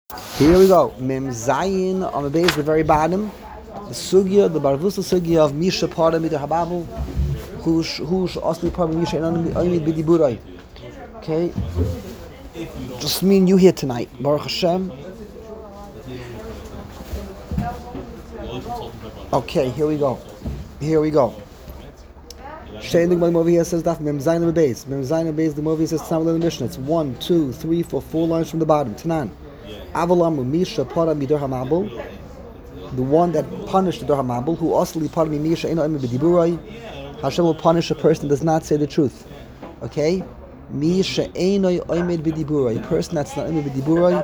Here we go. Mem Zayin on the base, the very bottom. The sugya, the barvusa sugya of Misha Pada Midah Hababu, who's Osli Pada Misha and Oimid Bidiburai. Okay, just me and you here tonight. Baruch Hashem. Okay, here we go. Here we go. Shaying the movie here says that Mem Zayin on the base. Mem Zayin on the base, the movie says Samuel in the Mishnah. It's 1, 2, 3, 4, 4 lines from the bottom. Tanan. Avalamu Misha Pada Midah Hababu. The one that punished the Dor HaMabul, who also part of Misha Eno Emi B'Diburai, Hashem will punish a person that does not say the truth. Okay? Misha Eno Emi B'Diburai, a person that's not Emi B'Diburai.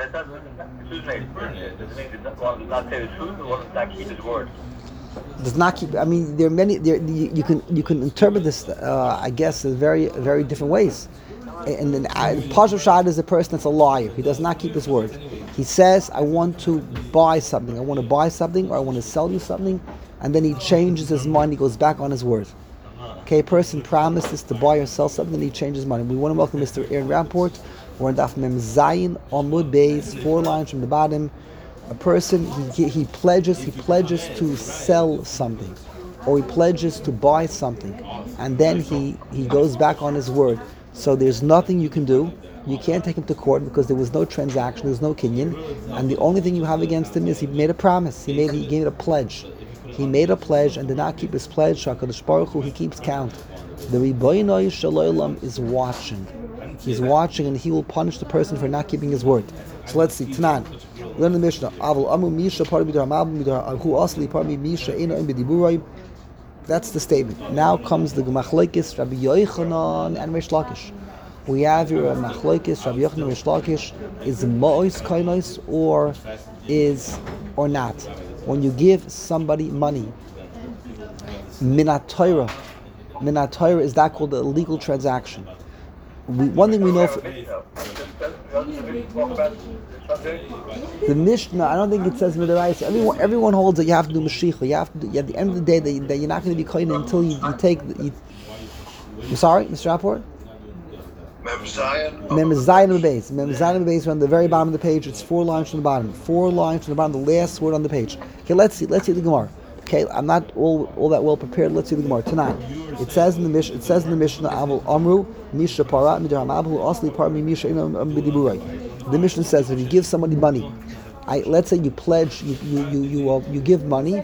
Not say the truth, or does not keep his word? Does not keep. I mean, there are many. You can interpret this, I guess, in very different ways. And then Pashup Shad is a person that's a liar. He does not keep his word. He says, I want to buy something. I want to buy something, or I want to sell you something. And then he changes his mind. He goes back on his word. Okay, a person promises to buy or sell something, and he changes his mind. We want to welcome Mr. Aaron Rapport. We're in Daf Mem Zayin on Mud Beis, 4 lines from the bottom. A person, he pledges to sell something, or he pledges to buy something, and then he goes back on his word. So there's nothing you can do. You can't take him to court because there was no transaction, there's no kinyan, and the only thing you have against him is he made a promise. He gave it a pledge. He made a pledge and did not keep his pledge. HaKadosh Baruch Hu, he keeps count. The Ribono Shel Olam is watching. He's watching, and he will punish the person for not keeping his word. So let's see. Tanan. Learn the Mishnah. Avol Amu Misha Parmi Midar Hu Asli Parmi Misha Eno Im B'Diburai. That's the statement. Now comes the Machlokes Rabbi Yochanan and Reish Lakish. We have here a Machlokes Rabbi Yochanan and Reish Lakish. Is Mois Kainos or not? When you give somebody money, Minat Torah is that called a legal transaction? One thing we know. The Mishnah, I don't think it says Midarais. Everyone holds that you have to do Mashiach. You have to at the end of the day that you're not going to be kohen until you take. I'm sorry, Mr. Rapport? Mem Zayin. Mem Zayin on the base. Mem Zayin on the base. We're on the very bottom of the page. It's 4 lines from the bottom. 4 lines from the bottom. The last word on the page. Okay, let's see the Gemara. Okay, I'm not all that well prepared. Let's see the Gemara tonight. It says in the Mishnah, Avol Amru Misha Parat Midar Hamabu Asli Parmi Misha Ino B'Diburai. The Mishnah says if you give somebody money, let's say you pledge, you give money,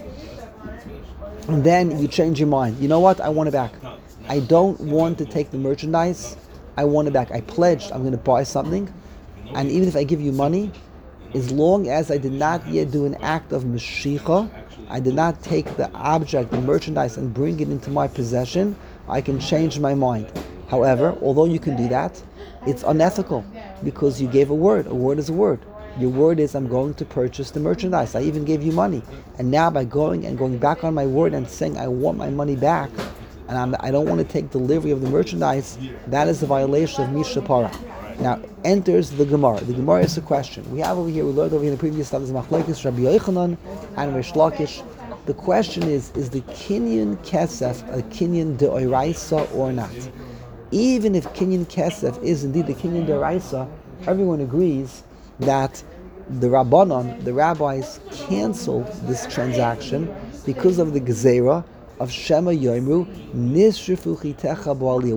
and then you change your mind. You know what? I want it back. I don't want to take the merchandise. I want it back. I pledged I'm going to buy something, and even if I give you money, as long as I did not yet do an act of Mashiach, I did not take the object, the merchandise, and bring it into my possession, I can change my mind. However, although you can do that, it's unethical because you gave a word. A word is a word. Your word is, I'm going to purchase the merchandise. I even gave you money. And now by going back on my word and saying I want my money back, and I don't want to take delivery of the merchandise, that is a violation of Misha Para. Now enters the Gemara. The Gemara is a question. We learned over here in the previous studies Machlokes Rabbi Yochanan and Reish Lakish. The question is the Kinyan Kesef a Kinyan De'oraisa or not? Even if Kinyan Kesef is indeed the Kinyan De'oraisa, everyone agrees that the Rabbanon, the rabbis, canceled this transaction because of the Gezerah of Shema Yoimru Nisrifu Chitecha B'Aliyah.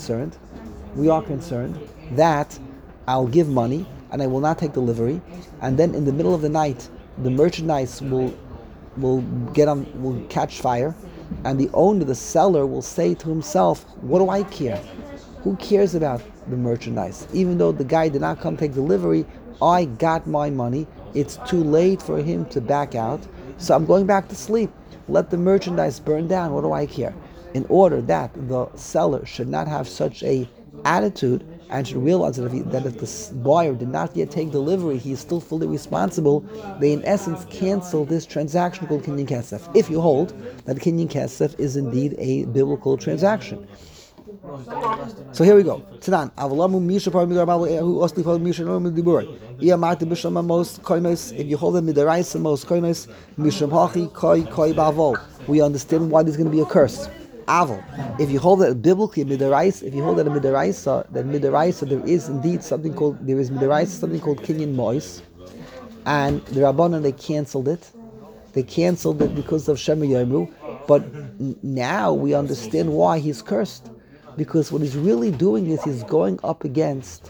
We are concerned that I'll give money and I will not take delivery, and then in the middle of the night the merchandise will catch fire, and the seller will say to himself, what do I care? Who cares about the merchandise? Even though the guy did not come take delivery, I got my money. It's too late for him to back out, so I'm going back to sleep. Let the merchandise burn down. What do I care? In order that the seller should not have such a attitude and should realize that if the buyer did not yet take delivery, he is still fully responsible. They in essence cancel this transaction called Kinyan Kesef. If you hold that Kinyan Kesef is indeed a biblical transaction. So here we go. Tanan. Avolamu Misha Parmidar Babu who Osli Pal Misha Norm Dibur. Iamati Bisham most koinos. If you hold them midaraisa most koinos, Misham Hachi Koi Bavo. We understand why there's going to be a curse. Avol. If you hold that biblically midaraisa, if you hold that a midaraisa, there is indeed something called Kinyan Mois. and the Rabbanan, they canceled it. They canceled it because of Shema Yomru, but now we understand why he's cursed. Because what he's really doing is he's going up against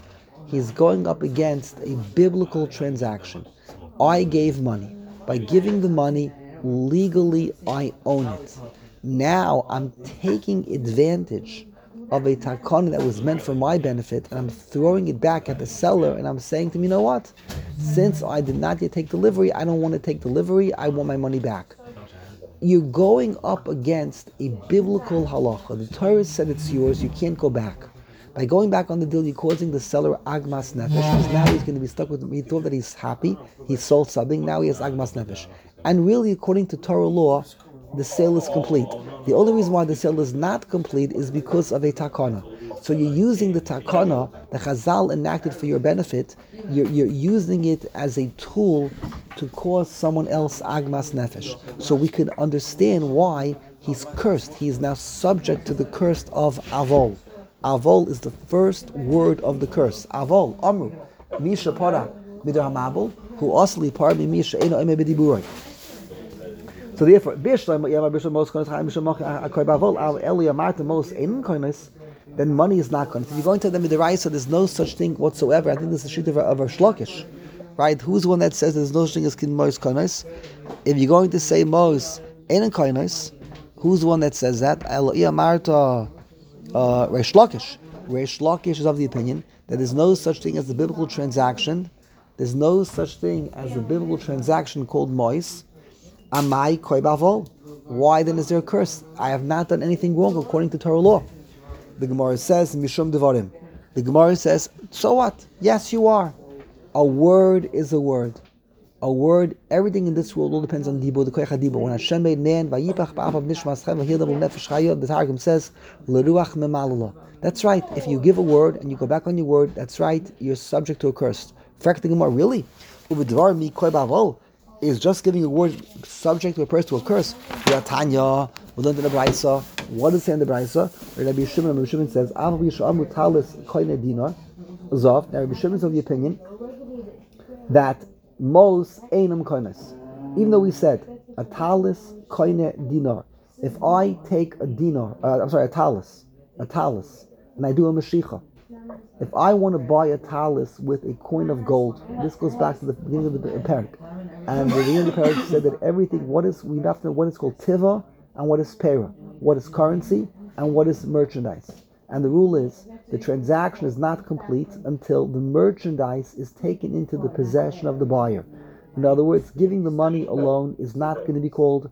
a biblical transaction. I gave money. By giving the money, legally I own it. Now I'm taking advantage of a takana that was meant for my benefit, and I'm throwing it back at the seller, and I'm saying to him, you know what? Since I did not yet take delivery, I don't want to take delivery, I want my money back. You're going up against a biblical halacha. The Torah said it's yours, you can't go back. By going back on the deal, you're causing the seller agmas nefesh, because now he's going to be stuck with, he thought that he's happy, he sold something, now he has agmas nefesh. And really, according to Torah law, the sale is complete. The only reason why the sale is not complete is because of a takana. So you're using the takana, the Chazal enacted for your benefit, you're using it as a tool to cause someone else agmas nefesh. So we can understand why he's cursed. He is now subject to the curse of avol. Avol is the first word of the curse. Avol, amru, misha para midar hamabel, who asli par mi misha eno eme b'diburoi. So therefore, then money is not going. If you're going to the Midaraisa, there's no such thing whatsoever. I think this is a sheet of a Shlokish, right? Who's the one that says there's no such thing as kin Mos Konos? If you're going to say Mos Ein Konos, who's the one that says that? Marta Reish Lakish. Reish Lakish is of the opinion that there's no such thing as the biblical transaction. There's no such thing as a biblical transaction called Mos. Amai koi bavol. Why then is there a curse? I have not done anything wrong according to Torah law. The Gemara says, Mishum Devarim. The Gemara says, so what? Yes, you are. A word is a word. A word, everything in this world all depends on Dibur, the Koyach HaDibur. When Hashem made man, Vayipach ba'afav nishmaschem, v'hildav nefesh chayot, the Targum says, L'ruach memalula. That's right. If you give a word and you go back on your word, that's right, you're subject to a curse. Fact, the Gemara, really? Uvidvar mi koi bavol. Is just giving a word subject to a person to a curse. Tanya, we learned in the Braisa. What does it say in the Braisa? Rabbi Shimon says, Rabbi Shimon is of the opinion that Mos Einam Koines. Even though we said a talis koine dinar. If I take a dinar, a talis, and I do a mashicha. If I want to buy a talis with a coin of gold, this goes back to the beginning of the parak. And the beginning of the parak said that everything, we have to know what is called tiva and what is pera, what is currency and what is merchandise. And the rule is the transaction is not complete until the merchandise is taken into the possession of the buyer. In other words, giving the money alone is not called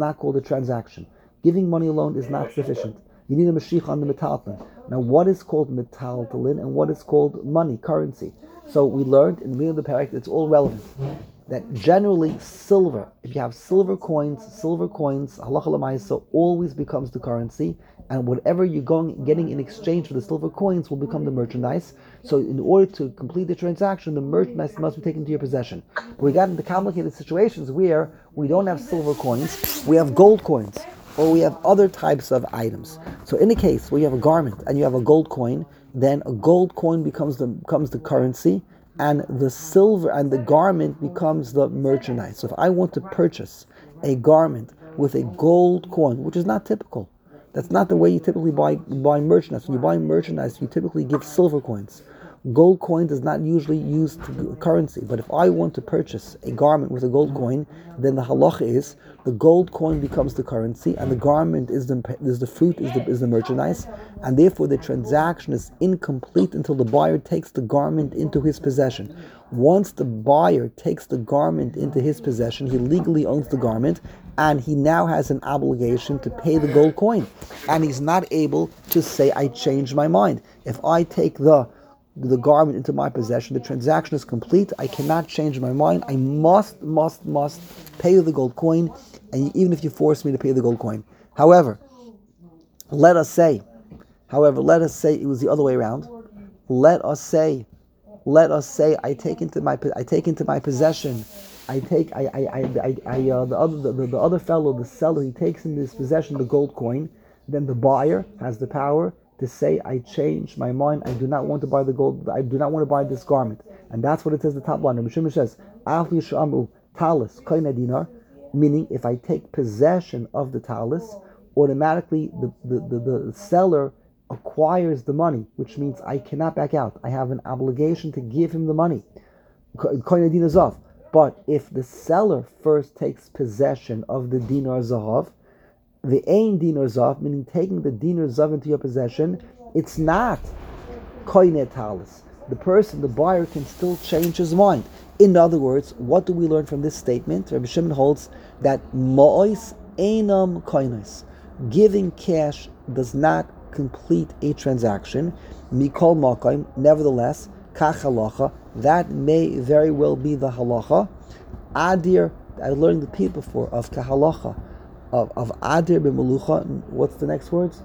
a transaction. Giving money alone is not sufficient. You need a mashiach on the metaltalin. Now, what is called metaltalin and what is called money, currency? So we learned in the middle of the parak, it's all relevant. That generally silver, if you have silver coins, halacha l'maisa always becomes the currency, and whatever you're getting in exchange for the silver coins will become the merchandise. So in order to complete the transaction, the merchandise must be taken to your possession. But we got into complicated situations where we don't have silver coins, we have gold coins, or we have other types of items. So in a case where you have a garment and you have a gold coin, then a gold coin becomes the currency, and the silver and the garment becomes the merchandise. So if I want to purchase a garment with a gold coin, which is not typical, that's not the way you typically buy merchandise. When you buy merchandise, you typically give silver coins. Gold coin is not usually used to currency, but if I want to purchase a garment with a gold coin, then the halacha is the gold coin becomes the currency, and the garment is the fruit, is the merchandise, and therefore the transaction is incomplete until the buyer takes the garment into his possession. Once the buyer takes the garment into his possession, he legally owns the garment, and he now has an obligation to pay the gold coin, and he's not able to say, I changed my mind. If I take the garment into my possession, the transaction is complete, I cannot change my mind, I must pay the gold coin, and even if you force me to pay the gold coin. However, let us say it was the other way around. Let us say I take into my possession. The other fellow, the seller, he takes into his possession the gold coin. Then the buyer has the power to say, I change my mind, I do not want to buy the gold, I do not want to buy this garment. And that's what it says in the top line. Rabbi Shimon says, Talis koine dinar, meaning if I take possession of the talis, automatically the seller acquires the money, which means I cannot back out. I have an obligation to give him the money. Koine dinar zav. But if the seller first takes possession of the dinar zahav, the ain dinar zav, meaning taking the dinar zav into your possession, it's not koine talis. The person, the buyer, can still change his mind. In other words, what do we learn from this statement? Rabbi Shimon holds that ma'os einam koines, giving cash does not complete a transaction. Mikol makom, nevertheless, kach halacha, that may very well be the halacha. Adir, I learned the people before of kahalacha, of adir b'melucha. What's the next words?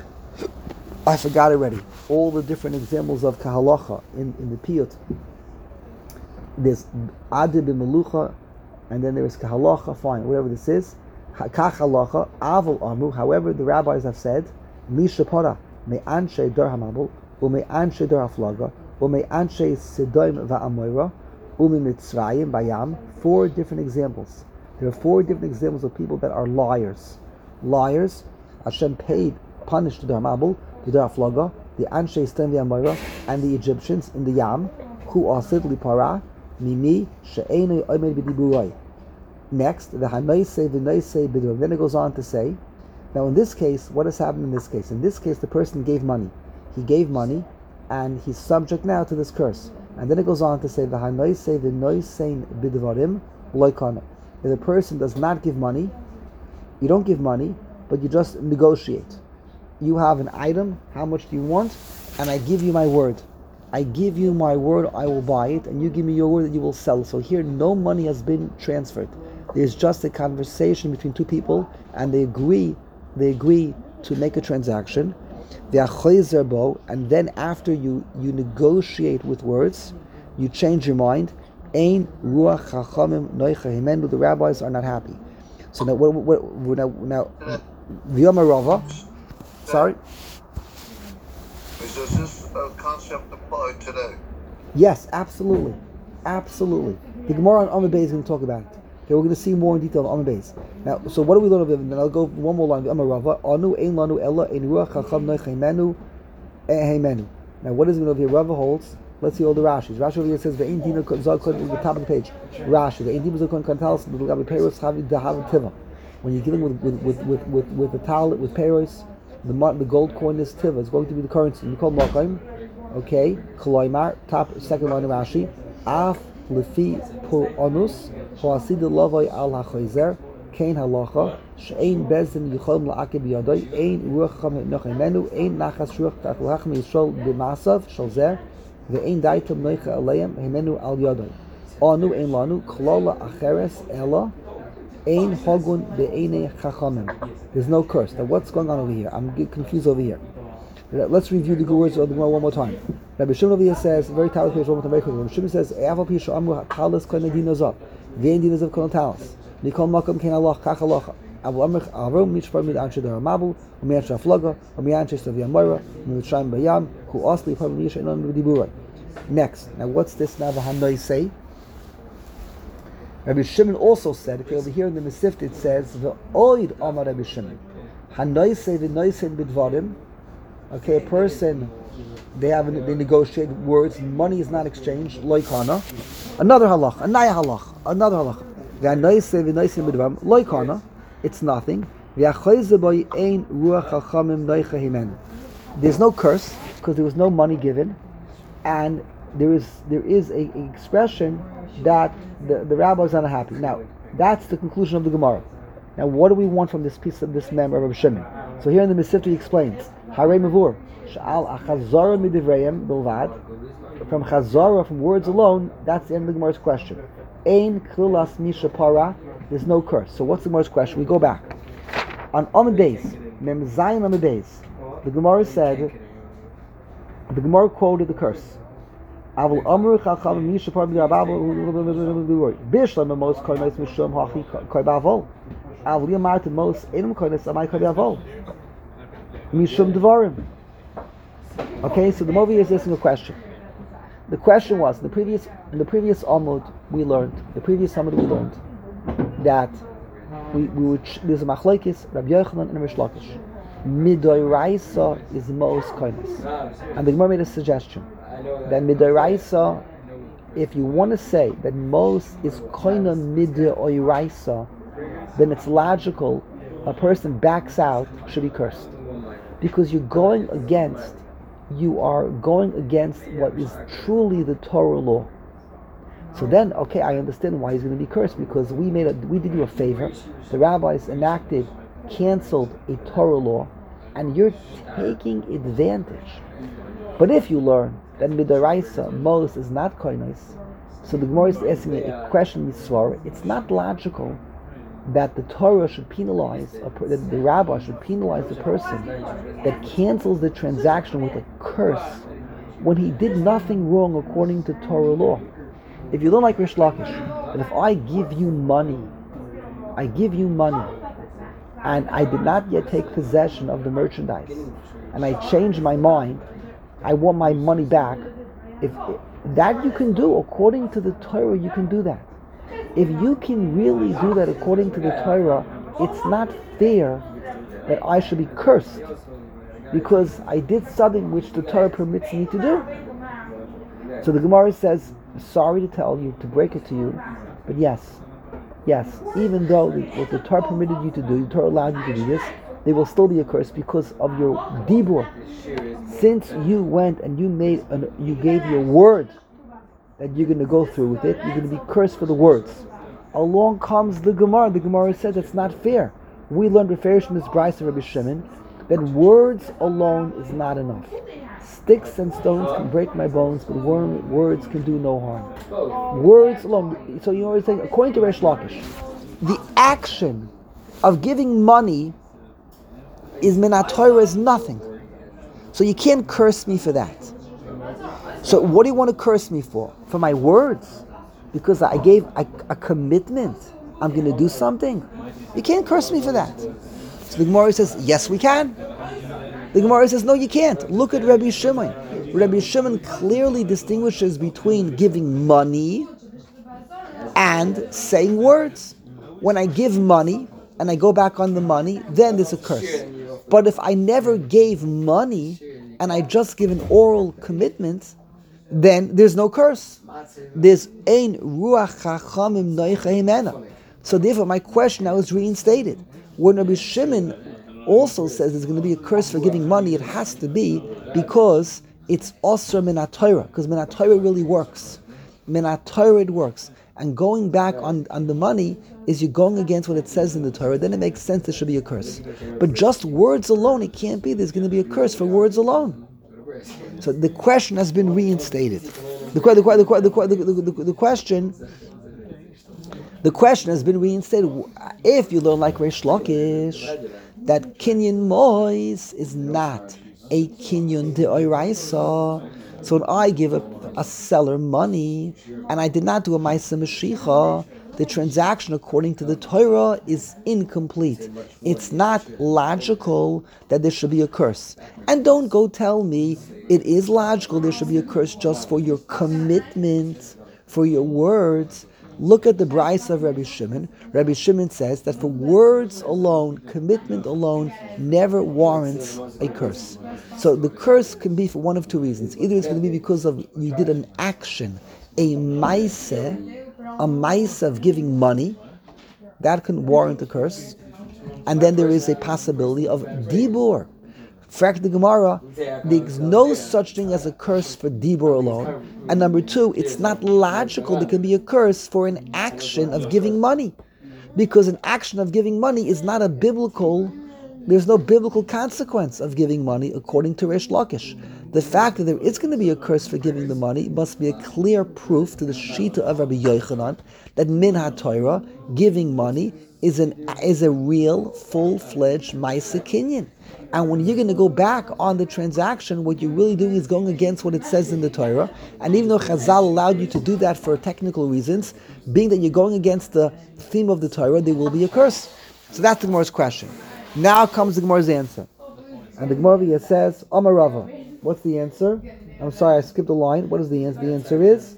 I forgot already. All the different examples of kahalacha in the piyut. There's adir b'melucha, and then there is kahalacha. Fine, whatever this is. Kahalacha avol amru. However, the rabbis have said, misha para me anshe dar hamabul, ume anshe dar haflaga, ume anshe sedoim va'amoira, ume mitzrayim bayam. 4 different examples. There are 4 different examples of people that are liars. Liars. Hashem punished the Darmabul, the Darflaga, the Anshe Stem V'Amoira, and the Egyptians in the Yam, who asid lipara mimi she'enei omed b'diburai. Next, the Hanoise v'Noise b'diburai. Then it goes on to say, now in this case, what has happened in this case? In this case, the person gave money. He gave money, and he's subject now to this curse. And then it goes on to say, the Hanoise v'Noise b'divarim loikana. If the person does not give money, you don't give money, but you just negotiate. You have an item, how much do you want? And I give you my word. I give you my word, I will buy it, and you give me your word that you will sell. So here, no money has been transferred. There's just a conversation between 2 people, and they agree to make a transaction. And then after you negotiate with words, you change your mind. Ein ruach chachamim noicha himenu. The rabbis are not happy. So now, now, v'yomer Rava. Sorry. Does this concept apply today? Yes, absolutely. The Gemara on Amud Beis is going to talk about it. Okay, we're going to see more in detail on Amud Beis. Now, so what do we learn of it? And I'll go one more line. V'yomer Rava. Anu ein lanu ella ein ruach chacham noicha himenu himenu. Now, what is it over here? Rava holds. Let's see all the Rashis. Rashi over here says the Ein Dina Zakon is the top of the page. Rashi, the Ein Dina Zakon can tell us the Gabi Peiros Chavi Dahav Tiva. When you're dealing with the tal with Peiros, the gold coin is Tiva. It's going to be the currency. You call Makaim, okay? Koloimar, top second line of Rashi. Af lefi pur onus hoasid lavoi al hachoizer kain halacha she'ein bezdin yichom la'akib yadoi ein ruach cham nochemenu ein nachas ruach ta'kulachim yisrael b'masav shalzer. The ein daitam noicha aleim himenu al yadai. Anu ein lanu klola acheres ella ein hogun be'einei chachamim. There's no curse. Now what's going on over here? I'm confused over here. Let's review the words of the Gemara one more time. Rabbi Shimon over here says, very talis page one more time, very quickly. Rabbi Shimon says, E'aval pisha amru talis koine dinazav, ve'en dinazav koine talis. Mikol makom kein halach kach halacha. Avu amrich arom mishpar mid anshe dar mabul, u'mi'anshe aflaga, u'mi'anshe stavi amoira, u'mi'anshe bayam, who asli par miyisha inon v'diburai. Next, now what's this now? The Hanoi say. Rabbi Shimon also said, okay, over here in the Mesivta it says, the oid amar Rabbi Shimon. Hanoi say v'noi say bidvarim. Okay, a person, they negotiate words, money is not exchanged, loikana. Another halach, anaya halach, another halach. V'hanoi say v'noi say bidvarim, loikana, it's nothing. V'achoyze boy ein ruach chachamim noicha himen. There's no curse, because there was no money given. And there is a expression that the rabbis are not happy. Now, that's the conclusion of the Gemara. Now, what do we want from this piece of this member of Rabbi Shimon? So here in the Mesivta he explains, Harei Mavur, Sha'al achazara midivreim bilvad, from chazara, from words alone, that's the end of the Gemara's question. Ein klilas misha para, there's no curse. So what's the Gemara's question? We go back. On Amud Beis, Mem Zayin Amud Beis, the Gemara said, the Gemara quoted the curse. Avul amru chacham misha par b'darabav bishlam mos koines mishum hachi koibavol. Avul yamart mos enum koines amai koibavol mishum dvarim. Okay, so the movie is asking a question. The question was in the previous Amud we learned that we would there's a machlokes Rabbi Yochanan and Rish Lakish. Midoraisa is most kindness, and the Gemara made a suggestion that Midoraisa, if you want to say that most is koina midoraisa, then it's logical a person backs out should be cursed, because you are going against what is truly the Torah law. So then, okay, I understand why he's going to be cursed, because we did you a favor. The rabbis canceled a Torah law, and you're taking advantage. But if you learn that midaraisa Moses is not koinos, so the Gemara is asking a question misvara. It's not logical that the Torah should penalize, that the rabbi should penalize the person that cancels the transaction with a curse when he did nothing wrong according to Torah law. If you don't like Rish Lakish, that if I give you money, and I did not yet take possession of the merchandise, and I change my mind, I want my money back. If that you can do according to the Torah, you can do that. If you can really do that according to the Torah, it's not fair that I should be cursed because I did something which the Torah permits me to do. So the Gemara says, sorry to tell you, to break it to you, but yes, even though what the Torah permitted you to do, the Torah allowed you to do this, they will still be a curse because of your dibur. Since you went and you gave your word that you're going to go through with it, you're going to be cursed for the words. Along comes the Gemara. The Gemara says it's not fair. We learned referish from this Bryce of Rabbi Shimon that words alone is not enough. Sticks and stones can break my bones, but words can do no harm. Words alone. So you know what I'm saying? According to Rish Lakish, the action of giving money is minat Torah is nothing. So you can't curse me for that. So what do you want to curse me for? For my words? Because I gave a commitment. I'm going to do something. You can't curse me for that. So the Gemara says, yes, we can. The Gemara says, no, you can't. Look at Rabbi Shimon. Rabbi Shimon clearly distinguishes between giving money and saying words. When I give money and I go back on the money, then there's a curse. But if I never gave money and I just give an oral commitment, then there's no curse. There's ein ruach chachamim noicha himena. So therefore my question now is reinstated. When Rabbi Shimon also says there's going to be a curse for giving money, it has to be because it's osra minat Torah, because minat Torah really works. Minat Torah it works. And going back on the money is you're going against what it says in the Torah, then it makes sense there should be a curse. But just words alone, it can't be. There's going to be a curse for words alone. So the question has been reinstated. The question has been reinstated. If you learn like Rish Lakish, that kinyan mois is not a kinyan de'oraisa. So when I give a seller money and I did not do a ma'aseh meshicha, the transaction according to the Torah is incomplete. It's not logical that there should be a curse. And don't go tell me it is logical there should be a curse just for your commitment, for your words. Look at the Bryce of Rabbi Shimon. Rabbi Shimon says that for words alone, commitment alone, never warrants a curse. So the curse can be for one of two reasons. Either it's going to be because of you did an action, a ma'aseh of giving money, that can warrant a curse. And then there is a possibility of dibur. Fact the Gemara, there's no such thing as a curse for dibur alone. And number two, it's not logical there can be a curse for an action of giving money. Because an action of giving money is not there's no biblical consequence of giving money according to Rish Lakish. The fact that there is going to be a curse for giving the money must be a clear proof to the Shita of Rabbi Yochanan that min ha-Torah, giving money, is a real, full-fledged ma'aseh kinyan. And when you're going to go back on the transaction, what you're really doing is going against what it says in the Torah. And even though Chazal allowed you to do that for technical reasons, being that you're going against the theme of the Torah, there will be a curse. So that's the Gemara's question. Now comes the Gemara's answer. And the Gemara says, Amar Rava. What's the answer? I'm sorry, I skipped a line. What is the answer? The answer is,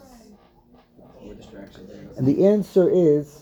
and the answer is,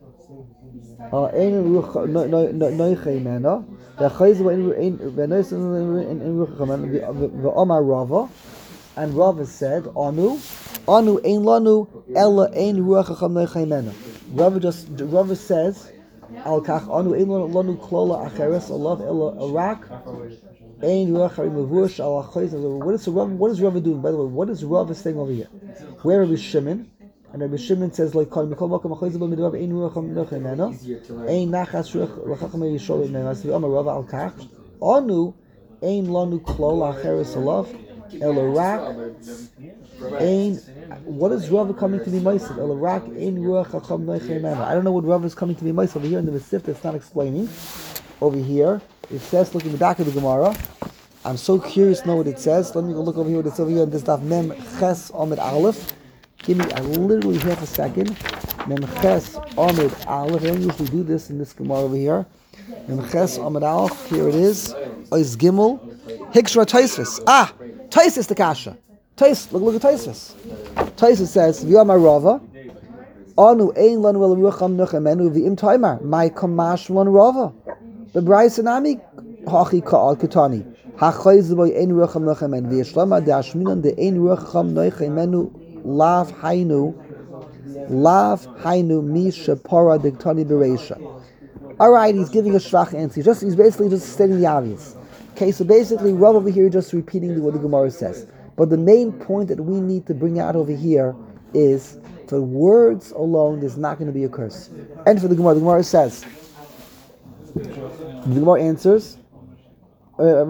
and Rava said, Anu ein lanu ella ein ruach hacham noichay mena. Rava says, Al kach anu ein lanu klola acheres alav ella arak ein ruach harim levush al achoyz. What is Rava doing? By the way, what is Rava saying over here? Where is Shimon? And Rabbi Shimon says, like, Kol mikol makom achoyz ba midrav ein ruach hacham noichay mena ein nachas ruach hacham yishol mena. So Amar Rava al kach anu ein lanu klola acheres alav El Arak Ein. What is Rav coming to be Ma'aser? El Arak Ein Ruach Chacham Noichay Mena. I don't know what Rav is coming to be Ma'aser over here in the Masif. That's not explaining. Over here, it says, look in the back of the Gemara. I'm so curious to know what it says. Let me go look over here what it's over here in this daf Mem Ches Amid Aleph. Give me literally half a second. Mem Ches Amid Aleph. I don't usually do this in this Gemara over here. Mem Ches Amid Aleph. Here it is. Ois Gimel. Hikshra Taisvis. Taisus the kasha. Look at Taisus. Taisus says, V'yamar Rava, Anu ein lanu el rucham nuchamenu v'im taimar, my kamash lan Rava. The Bryce Nami hachi ka'al ketani. Ha'chayz boy ein rucham nuchamen v'yishlama de'ashminan de ein rucham nuchamenu lav hainu mi shapara diktani bereisha. Alright, he's giving a shvach answer. He's basically just stating the obvious. Okay, so basically, Rav over here is just repeating what the Gemara says. But the main point that we need to bring out over here is, for words alone, there's not going to be a curse. And for the Gemara says, the Gemara answers, the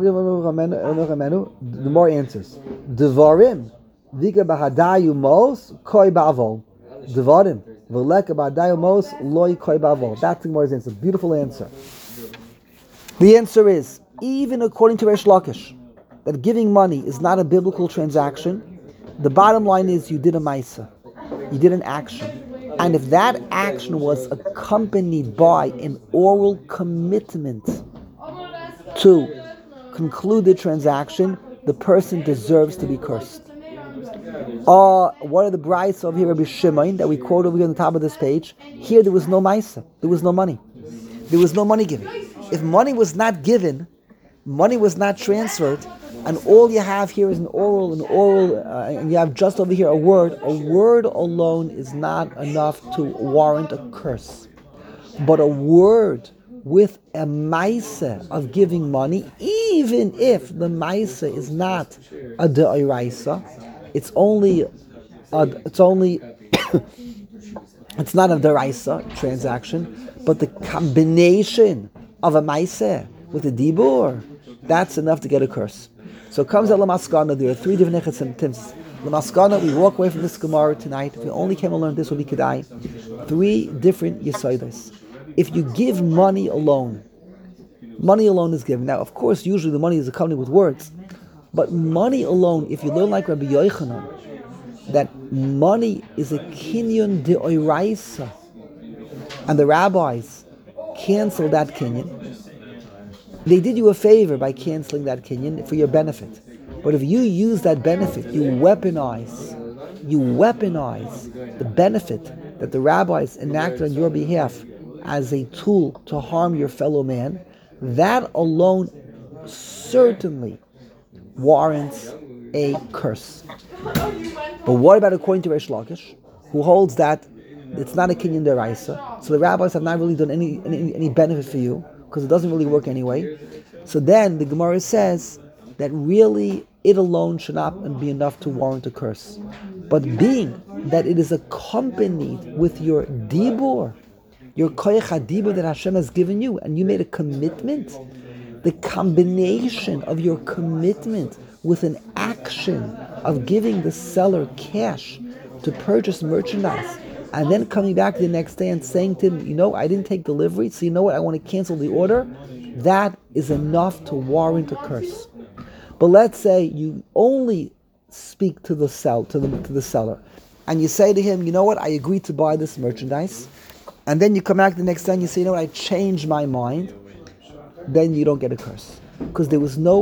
Gemara answers, Devarim, Vika bahadayu mos, koi ba'avol. Devarim, Veleka bahadayu mos, loy koi ba'avol. That's the Gemara's answer. Beautiful answer. The answer is, even according to Reish Lakish, that giving money is not a biblical transaction. The bottom line is you did a maisa, you did an action, and if that action was accompanied by an oral commitment to conclude the transaction, the person deserves to be cursed. What are the brides over here, Rabbi Shimon, that we quote over here on the top of this page? Here there was no maisa, there was no money, there was no money given. If money was not given, money was not transferred, and all you have here is an oral, and you have just over here a word alone is not enough to warrant a curse. But a word with a maisa of giving money, even if the maisa is not a de'oraisa, it's not a deraisa transaction, but the combination of a maisa with a dibur, that's enough to get a curse. So it comes at Lamaskana. There are three different nechets. Lamaskana, we walk away from this Gemara tonight. If we only came and learned this, would be kedai. Three different yisodas. If you give money alone is given. Now, of course, usually the money is accompanied with words, but money alone, if you learn like Rabbi Yochanan, that money is a kinyon de'oraisa, and the rabbis canceled that kinyon, they did you a favor by canceling that kinyan for your benefit. But if you use that benefit, you weaponize the benefit that the rabbis enacted on your behalf as a tool to harm your fellow man, that alone certainly warrants a curse. But what about according to Reish Lakish, who holds that it's not a kinyan deraisa, so the rabbis have not really done any benefit for you, because it doesn't really work anyway. So then the Gemara says that really it alone should not be enough to warrant a curse. But being that it is accompanied with your dibur, your koyach hadibur that Hashem has given you, and you made a commitment, the combination of your commitment with an action of giving the seller cash to purchase merchandise, and then coming back the next day and saying to him, I didn't take delivery, so you know what, I want to cancel the order, that is enough to warrant a curse. But let's say you only speak to the seller, and you say to him, you know what, I agreed to buy this merchandise, and then you come back the next day and you say, you know what, I changed my mind, then you don't get a curse. Because there was no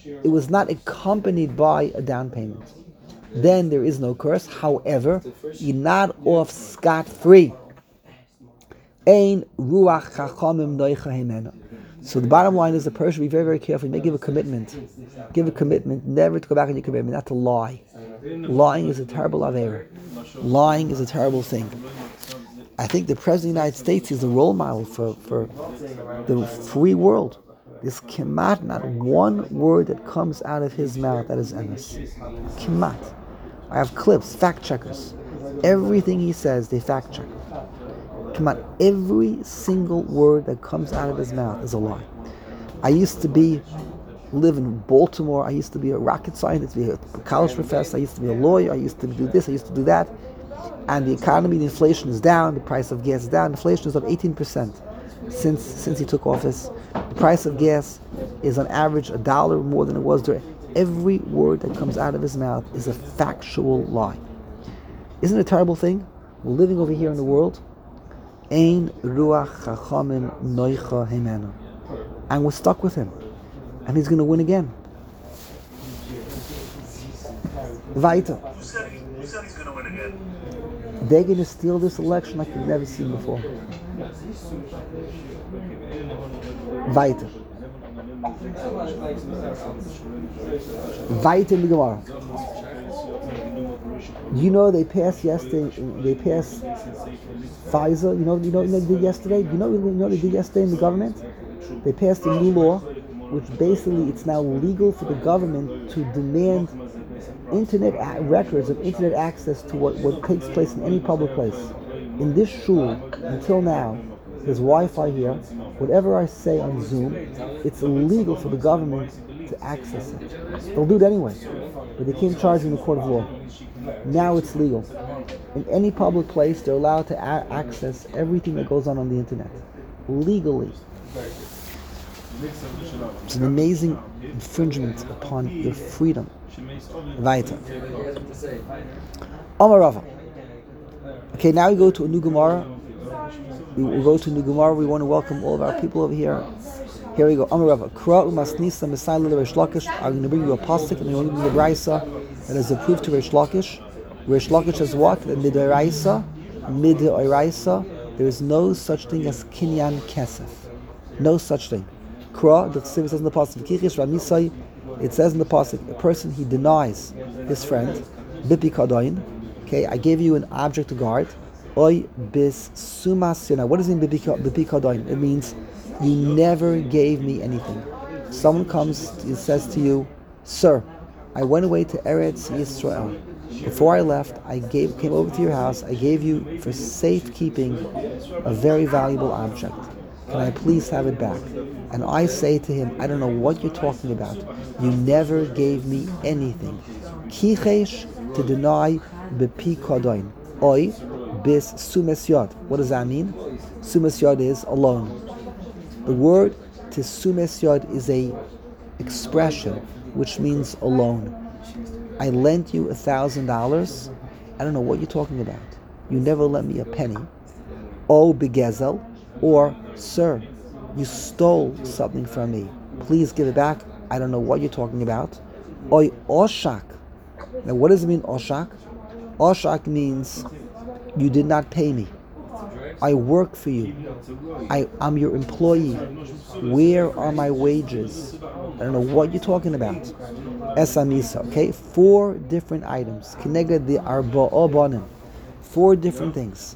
it was not accompanied by a down payment, then there is no curse. However, you're not off scot-free. Ein ruach chachamim noicha himena. So the bottom line is the person should be very, very careful. You may give a commitment. Give a commitment never to go back on your commitment, not to lie. Lying is a terrible avera. Lying is a terrible thing. I think the President of the United States is the role model for the free world. There's kemat, not one word that comes out of his mouth that is emes. Kemat. I have clips, fact checkers. Everything he says, they fact check. Come on, every single word that comes out of his mouth is a lie. I used to live in Baltimore. I used to be a rocket scientist, be a college professor. I used to be a lawyer. I used to do this. I used to do that. And the economy, the inflation is down. The price of gas is down. Inflation is up 18% since he took office. The price of gas is on average $1 more than it was during. Every word that comes out of his mouth is a factual lie. Isn't it a terrible thing? We're living over here in the world. Ein ruach chachamim noicha himena. And we're stuck with him. And he's going to win again. Weiter. Who said he's going to win again? They're going to steal this election like you've never seen before. Weiter. Weiter in the Gemara. You know they passed yesterday. They passed FISA. You know what they did yesterday. You know what they did yesterday in the government. They passed a new law, which basically it's now legal for the government to demand internet records of internet access to what takes place in any public place. In this shul, until now, there's Wi-Fi here. Whatever I say on Zoom, it's illegal for the government to access it. They'll do it anyway, but they can't charge you in the court of law. Now it's legal. In any public place, they're allowed to access everything that goes on the internet, legally. It's an amazing infringement upon your freedom. Weiter. Amar Rava. Okay, now we go to a new Gemara. We go to a new Gemara. We want to welcome all of our people over here. Here we go. Amar Rava. Kra'u masnisa mesai Reish Lakish. I'm going to bring you a pasuk, and I'm going to bring you a brisa that is approved to Reish Lakish. Reish Lakish has what? The midoraisa. There is no such thing as kinyan kesef. No such thing. Kra, the Chasiv says in the pasuk, Kichish Ramisai. It says in the pasuk, a person he denies his friend, bipi kadoin. Okay, I gave you an object to guard. Oy bis sumas. What does it mean bipi kadoin? It means you never gave me anything. Someone comes and says to you, sir, I went away to Eretz Yisrael. Before I left, I came over to your house. I gave you for safekeeping a very valuable object. Can I please have it back? And I say to him, I don't know what you're talking about. You never gave me anything. Kichesh, to deny bepi kodoin. Oy bis sumes yod. What does that mean? Sumes yod is alone. The word to sumes yod is a expression which means alone. I lent you $1,000. I don't know what you're talking about. You never lent me a penny. O begezel, or sir, you stole something from me. Please give it back. I don't know what you're talking about. Oy oshak. Now what does it mean, oshak? Oshak means you did not pay me. I work for you. I'm your employee. Where are my wages? I don't know what you're talking about. Esamisa, okay? 4 different items. Keneged the arba obanim. 4 different things.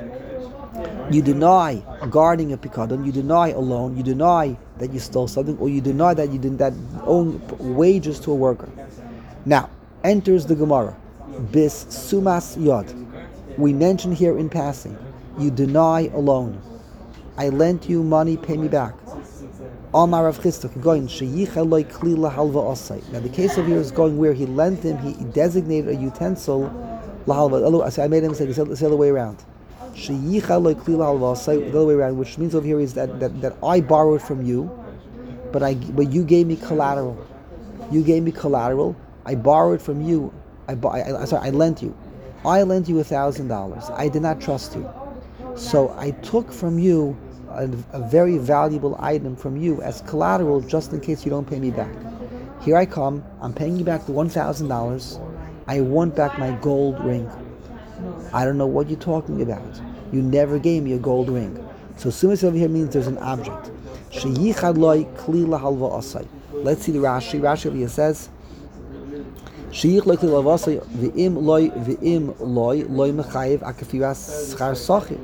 You deny guarding a pikadon, you deny a loan, you deny that you stole something, or you deny that you didn't own wages to a worker. Now, enters the Gemara. Bis sumas yod. We mention here in passing, you deny a loan. I lent you money, pay me back. Amar Rav Chisda going sheyicha loy klila halva osay. Now the case of here is going where he lent him, he designated a utensil lahalva. So I made him say the other way around. Sheyicha loy klila halva osay, the other way around, which means over here is that I borrowed from you, but you gave me collateral. You gave me collateral. I borrowed from you. I lent you. I lent you $1,000. I did not trust you. So I took from you a very valuable item from you as collateral just in case you don't pay me back. Here I come. I'm paying you back the $1,000. I want back my gold ring. I don't know what you're talking about. You never gave me a gold ring. So sumas over here means there's an object. Sheyichad loy kli lahalva asay. Let's see the Rashi. Rashi over here says, Sheyichad loy kli lahalva asay v'im loy mechayev akafiras schar sochim.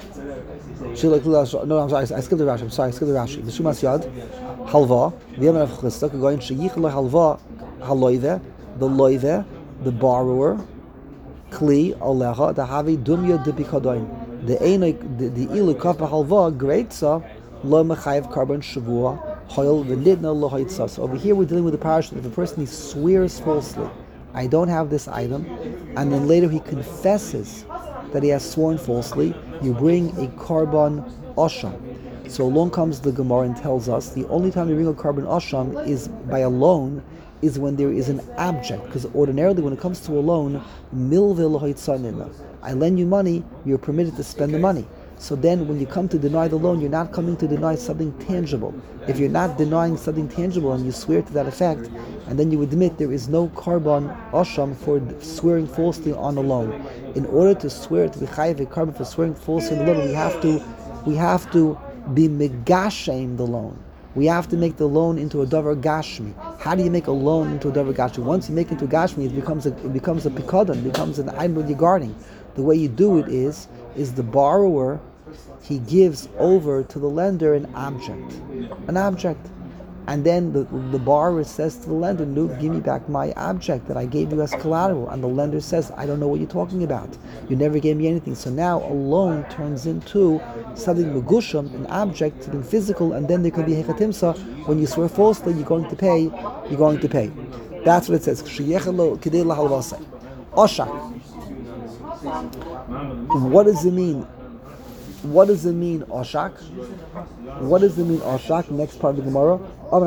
No, I'm sorry. I skipped the Rashi. I'm sorry. I skipped the Rashi. The Shumas Yad halva v'im rav chistak going sheyichad loy halva haloive the borrower. Kli alecha the havi dumya dipikadoin the ilu kafa halva greatsa lo mechayev carbon shavua hoil v'nidna lo haitzas. So over here we're dealing with the parasha if a person he swears falsely, I don't have this item, and then later he confesses that he has sworn falsely, you bring a carbon osham. So along comes the Gemara and tells us the only time you bring a carbon osham is by a loan, is when there is an object, because ordinarily when it comes to a loan, I lend you money, you're permitted to spend the money. So then when you come to deny the loan, you're not coming to deny something tangible. If you're not denying something tangible and you swear to that effect, and then you admit there is no carbon osham for swearing falsely on a loan. In order to swear to be chayiv a carbon for swearing falsely on the loan, we have to be megashem the loan. We have to make the loan into a davar gashmi. How do you make a loan into a davar gashmi? Once you make it into gashmi, it becomes a pikadon, it becomes an item you're guarding. The way you do it is the borrower, he gives over to the lender an object. And then the borrower says to the lender, no, give me back my object that I gave you as collateral. And the lender says, I don't know what you're talking about. You never gave me anything. So now a loan turns into something megusham, an object, something physical, and then there can be hechatimsa. When you swear falsely, you're going to pay. That's what it says. Oshak. What does it mean? Oshak? What does it mean, Oshak? Next part of the Gemara.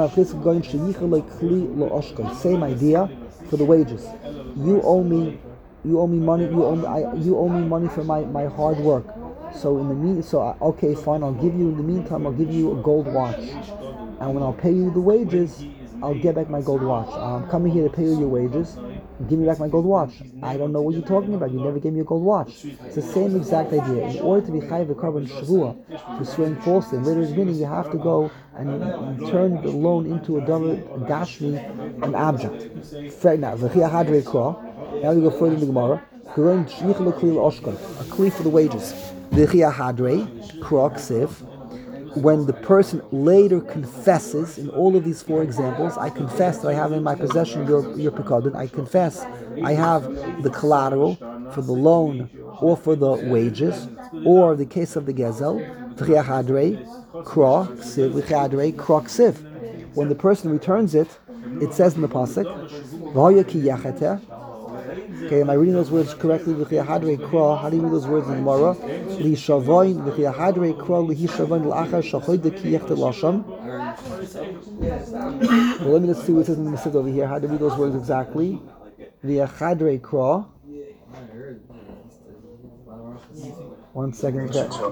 Same idea for the wages. You owe me money. You owe me money for my hard work. So okay, fine. I'll give you. In the meantime, I'll give you a gold watch. And when I'll pay you the wages, I'll get back my gold watch. I'm coming here to pay you your wages. Give me back my gold watch. I don't know what you're talking about. You never gave me a gold watch. It's the same exact idea. In order to be chayiv a carbon shavua, to swearing falsely, later is meaning you have to go and turn the loan into a gashmi, an object. Now we go further in the Gemara. A kli for the wages. When the person later confesses, in all of these four examples, I confess that I have in my possession your pikadon. I confess I have the collateral for the loan or for the wages, or the case of the gezel. When the person returns it, it says in the pasuk, okay, am I reading those words correctly? How do you read those words in Gemara? Well, let me just see what it says in the Masjid over here. How do you read those words exactly? One second.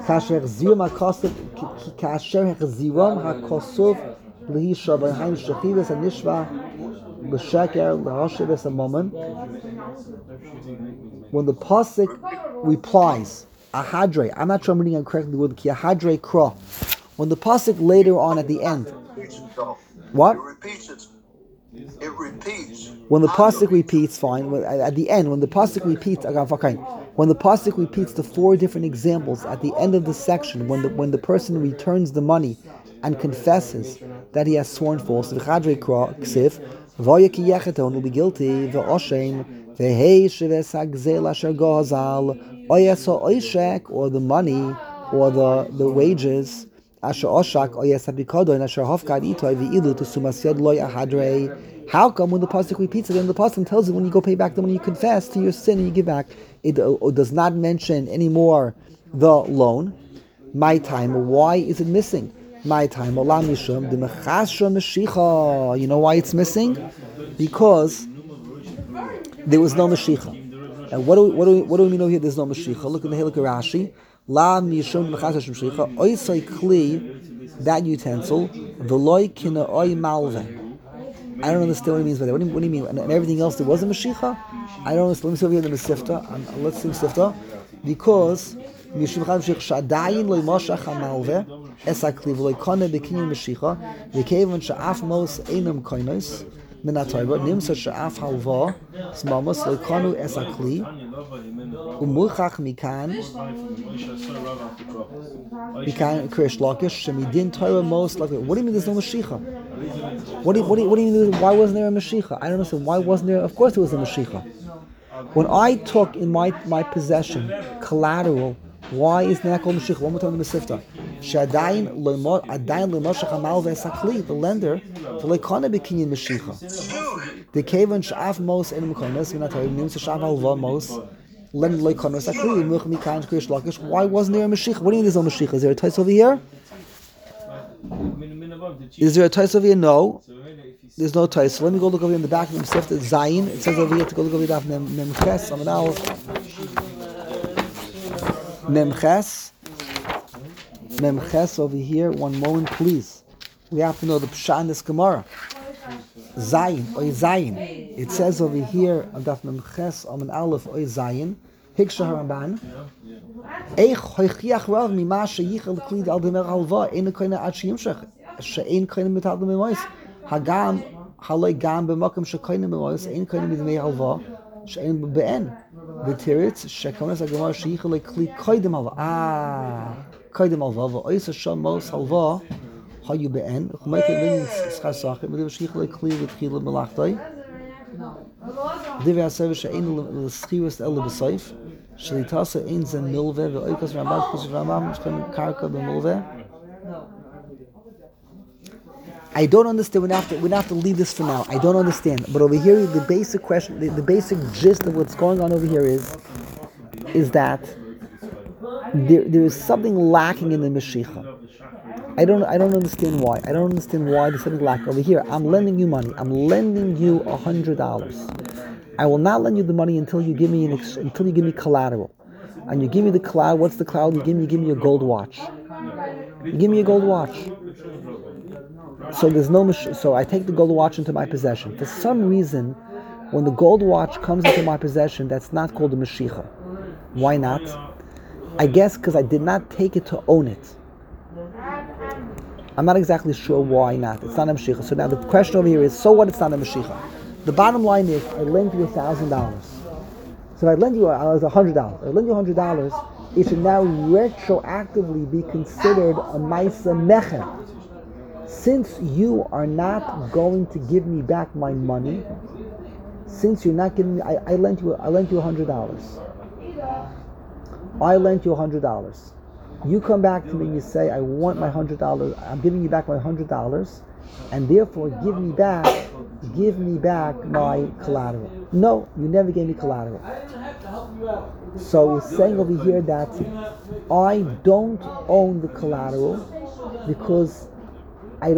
When the pasuk replies, ahadre, I'm not sure I'm reading it correctly the word ahadre kra. When the pasuk later on at the end, what? It repeats. When the pasuk repeats, fine. At the end, when the pasuk repeats, when the pasuk repeats the four different examples at the end of the section, when the person returns the money and confesses that he has sworn false, ahadre kra ksiv. V'oyeki yecheton will be guilty. V'oshem v'hei shevesagzel asher gozal oyeso oishek, or the money or the wages asher oshak oyes habikodon asher hofkad itoy v'ilu to sumasyod loy ahadrei. How come when the pasuk repeats it and the pasuk tells you when you go pay back the money you confess to your sin and you give back, it does not mention anymore the loan? My time. Why is it missing? My time. You know why it's missing? Because there was no Mashiach. And what do we mean over here? There's no Mashiach. Look at the Hiluk Rashi. La mishum mechas Mashiach. Oisay kli, that utensil. V'loy kina oy malve. I don't understand what he means by that. What do you mean? And everything else there was a Mashiach? I don't understand. Let me see over here in the Mesifta. Let's see Mesifta. Because Mishimcha Mashiach Shadayin Lo Mashach HaMalveh Esakli V'Lo Yikone B'Kinyan Mashiach V'Kevan Sha'af Mos Einam Koinos Min HaTorah Nimsa Sha'af Halva Smamos Lo Yikonu Esakli Umuchach Mikan Krish Lakish Shemidin Torah Mos Lakish. What do you mean there's no Mashiach? What do you mean? Why wasn't there a Mashiach? I don't understand. Why wasn't there? Of course there was a Mashiach. When I took in my possession collateral, why isn't that called Mashiach? One more time in the Mesifta. Shadayin adayin lemoshach hamal ve'esakli. The lender to lekana b'kinyan Mashiach. The kavan shaf mos en mekonos v'natayim nim shaf halva mos lender lekana sakli much mikan krish lakish. Why wasn't there a Mashiach? What do you mean there's no Mashiach? Is there a tais over here? Is there a tais over here? No. There's no tais. So let me go look over here in the back of the Mesifta Zayin. It says over here to go look over here Memches. I'm now Memches over here. One moment, please. We have to know the Pshat in this Gemara. Zayin, Oy Zayin. It says over here, Daf Memches, Amen Aleph, Oy Zayin, Hiksha Haramban. Eich hoichiach rav mima sheyichel klid al demer halva ein koine ad sheyimshach she'ein koine mitad memois hagam halay gam b'makom shekoine memois ein koine midmei halva she'ein be'en v'tiritz shekones hagamar sheyichel kli koidem halva koidem halva v'ois hasham mos halva hayu be'en chumayt v'nin schasach v'div sheyichel kli v'tchila melachtai div yasev she'ein l'schirus el b'soif Shlitasa ein zen milve ve'oikas Rambam kus Rambam shkan karka b'milve. I don't understand. We have to leave this for now. I don't understand. But over here, the basic question, the basic gist of what's going on over here is that there is something lacking in the Mashiach. I don't understand why. I don't understand why there's something lacking over here. I'm lending you money. I'm lending you $100. I will not lend you the money until you give me collateral. And you give me the collateral. What's the collateral? You give me a gold watch. You give me a gold watch. So there's no. So I take the gold watch into my possession. For some reason, when the gold watch comes into my possession, that's not called a Mashiach. Why not? I guess because I did not take it to own it. I'm not exactly sure why not. It's not a Mashiach. So now the question over here is: so what? It's not a Mashiach. The bottom line is, I lend you $1,000. So if I lend you $100, I lend you $100, it should now retroactively be considered a Maisa Mecher. Since you are not going to give me back my money, since you're not giving me, I lent you $100. I lent you $100. You come back to me and you say, I want my $100. I'm giving you back my $100, and therefore give me back my collateral. No, you never gave me collateral. So we're saying over here that I don't own the collateral because I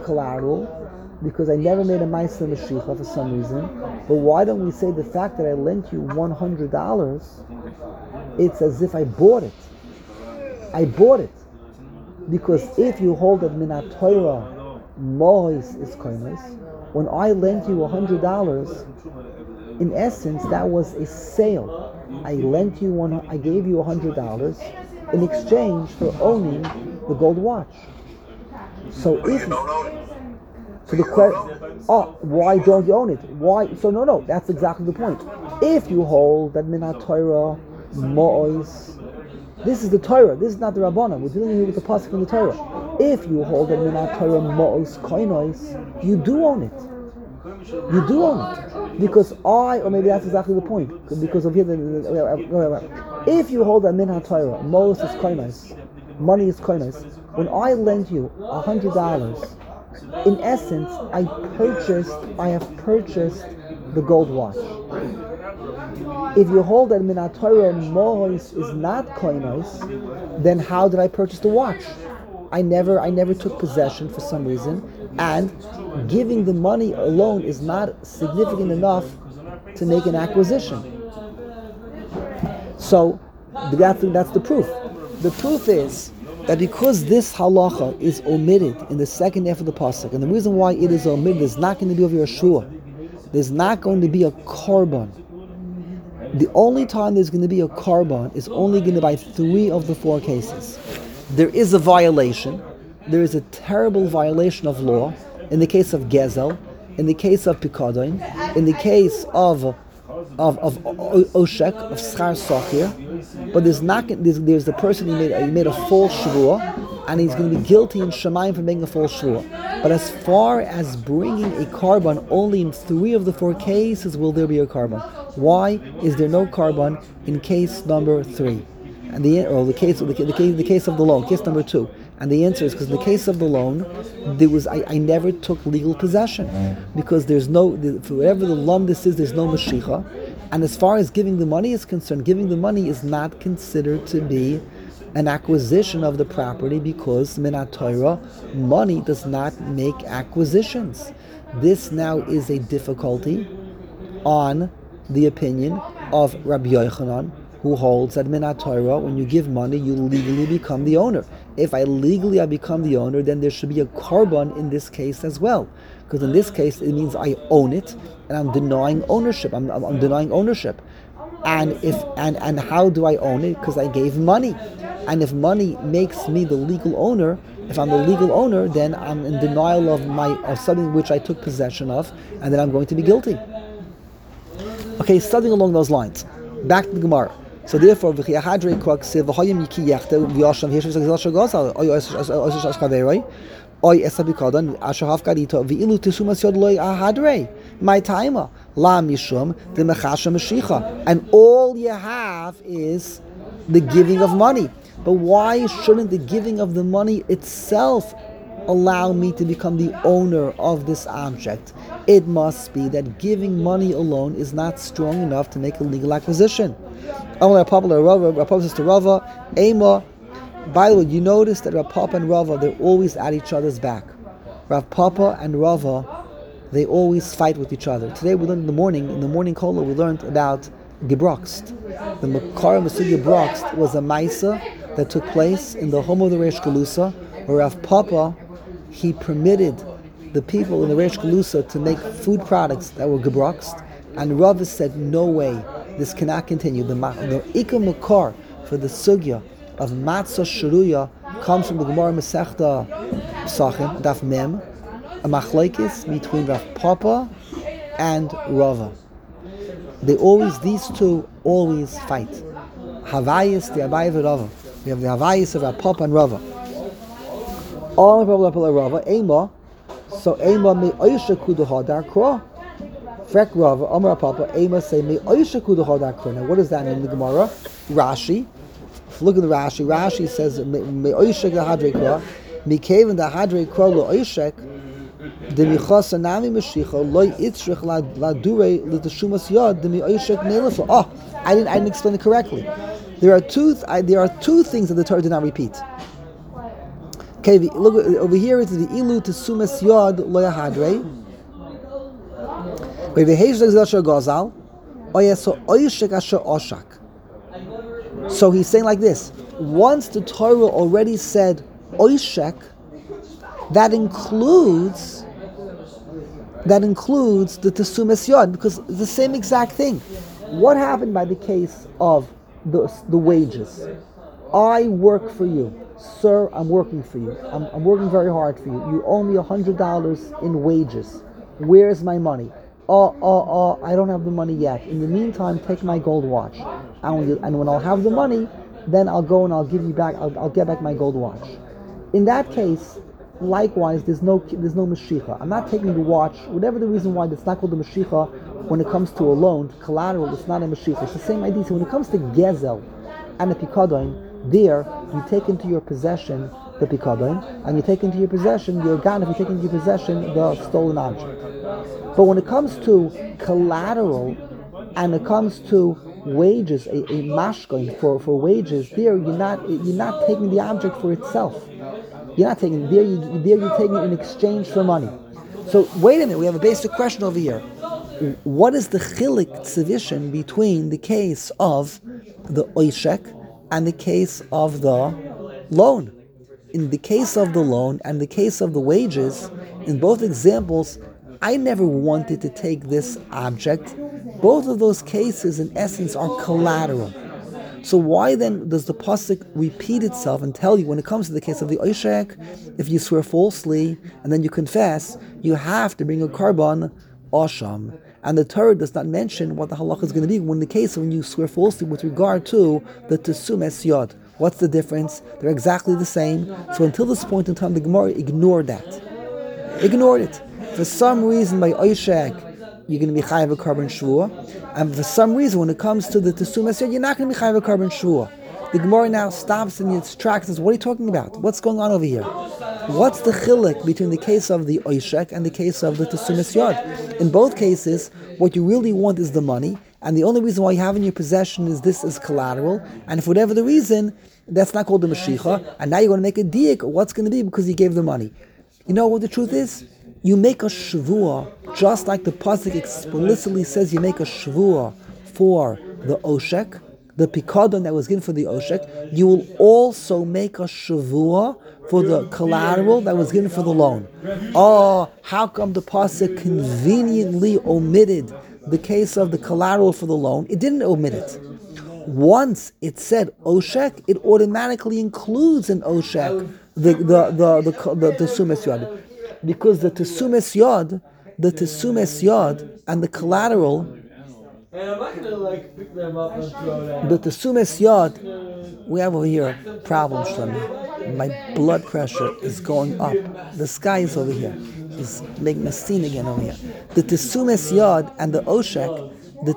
never made a Ma'aseh Mashiach for some reason. But why don't we say the fact that I lent you $100, it's as if I bought it. I bought it. Because if you hold that Minat Torah Mois is koinos, when I lent you $100, in essence that was a sale. I gave you $100 in exchange for owning the gold watch. So if so the question, why don't you own it? Why? So no, that's exactly the point. If you hold that Minat Torah Mois, this is the Torah. This is not the Rabbanan. We're dealing here with the pasuk in the Torah. If you hold that Minat Torah Mo'os Koinois, you do own it. You do own it. Because or maybe that's exactly the point. Because of here, if you hold that Minat Torah Mo'os is Koinois, money is Koinois, when I lend you $100, in essence, I have purchased the gold watch. If you hold that Minat Torah Mo'os is not Koinois, then how did I purchase the watch? I never took possession for some reason, and giving the money alone is not significant enough to make an acquisition. So that's the proof. The proof is that because this halacha is omitted in the second half of the pasuk, and the reason why it is omitted is not going to be over Yeshua. There's not going to be a korban. The only time there's going to be a korban is only going to be by 3 of the 4 cases. There is a violation. There is a terrible violation of law in the case of Gezel, in the case of Pikadon, in the case of Oshek, of Schar Sochir, but there's the person who made a false shvuah, and he's going to be guilty in Shamayim for making a false shvuah. But as far as bringing a korban, only in 3 of the 4 cases will there be a korban. Why is there no korban in case number 3? And the case of the loan, case number 2. And the answer is because in the case of the loan, I never took legal possession because there's no, for whatever the lumdus is, there's no mashicha. And as far as giving the money is concerned, giving the money is not considered to be an acquisition of the property because minat Torah, money does not make acquisitions. This now is a difficulty on the opinion of Rabbi Yochanan, who holds that minat Torah, when you give money, you legally become the owner. If I become the owner, then there should be a korban in this case as well. Because in this case, it means I own it, and I'm denying ownership. I'm denying ownership. And how do I own it? Because I gave money. And if money makes me the legal owner, if I'm the legal owner, then I'm in denial of something which I took possession of, and then I'm going to be guilty. Okay, something along those lines. Back to the Gemara. So therefore, so he says like and all you have is the giving of money. But why shouldn't the giving of the money itself allow me to become the owner of this object? It must be that giving money alone is not strong enough to make a legal acquisition. Rav Papa says to Rava, Ema. By the way, you notice that Rav Papa and Rava, they're always at each other's back. Rav Papa and Rava, they always fight with each other. Today we learned in the morning kola, we learned about Gebrokst. The Makar Masud Gebrokst was a Maisa that took place in the home of the Reish Galusa, where Rav Papa, he permitted the people in the Reish Galusa to make food products that were Gebrokst, and Rava said, no way, this cannot continue. The Ikar Makar for the Sugya of Matzah Sharuya comes from the Gemara Masechta Psachim, Daf Mem, a machlekes between Rav Papa and Rava. These two always fight. Havayis, the Abai of Rava. We have the Havayis of Rav Papa and Rava. All the people of Rava, Ema, so Ema me Oisha Kuduhadar Kro. Frek Rava, Amar Papa, Ema say me Oisha Kuduhadar Kro. Now what does that mean in the Gemara? Rashi. Look at the Rashi. Rashi says me Oisha Hadrei Kro. Me Kevin the Hadrei Kro lo Oishek. The Michasa Nami Mashicha loy Itzrich la Dure l'Tashumas Yad the Mi Oishek Neilafa. Oh, I didn't explain it correctly. There are two things that the Torah did not repeat. Okay, look over here. It's the Ilu Tasumas Yad lo Yahadrei. So he's saying like this: once the Torah already said Oishek, that includes the Tasumas Yod, because it's the same exact thing. What happened by the case of the wages? I work for you, sir. I'm working for you. I'm working very hard for you. You owe me $100 in wages. Where's my money? I don't have the money yet. In the meantime, take my gold watch, and when I'll have the money, then I'll go and I'll give you back. I'll get back my gold watch. In that case, likewise, there's no Mashicha. I'm not taking the watch, whatever the reason why it's not called the Mashicha when it comes to a loan, collateral, it's not a Mashicha. It's the same idea. So when it comes to Gezel and a Pikadon, there, you take into your possession the Pikadon, and you take into your possession, your Ganef, you take into your possession the stolen object. But when it comes to collateral, and it comes to wages, a mashkoin for wages, there you're not taking the object for itself. You're not taking it. You're taking it in exchange for money. So wait a minute, we have a basic question over here. What is the chilik tzivishon between the case of the oishek and the case of the loan? in the case of the loan and the case of the wages, in both examples, I never wanted to take this object. Both of those cases, in essence, are collateral. So why then does the pasuk repeat itself and tell you, when it comes to the case of the oshek, if you swear falsely and then you confess, you have to bring a carbon osham. And the Torah does not mention what the halakha is going to be when the case when you swear falsely with regard to the tesum es yod. What's the difference? They're exactly the same. So until this point in time, the Gemara ignored that. Ignored it. For some reason, by oshek, you're going to be chayav a carbon shvua, and for some reason, when it comes to the tesum es yod, you're not going to be chayav a carbon shvua. The Gemara now stops in its tracks and says, what are you talking about? What's going on over here? What's the chilek between the case of the oshek and the case of the tesum es yod? In both cases, what you really want is the money, and the only reason why you have in your possession is this as collateral, and for whatever the reason, that's not called the Mashiach, and now you're going to make a diak, what's going to be because you gave the money. You know what the truth is? You make a shvua, just like the pasuk explicitly says you make a shvua for the oshek, the pikadon that was given for the oshek, you will also make a shavua for the collateral that was given for the loan. Oh, how come the pasuk conveniently omitted the case of the collateral for the loan? It didn't omit it. Once it said oshek, it automatically includes an oshek, the tesum es yod, because the tesum es yod, and the collateral. And I'm not gonna pick them up and throw them. The tesum es yod, we have over here problems, Shlomo. My blood pressure is going up. The sky is over here. It's making a scene again over here. The tesum es yod and the oshek,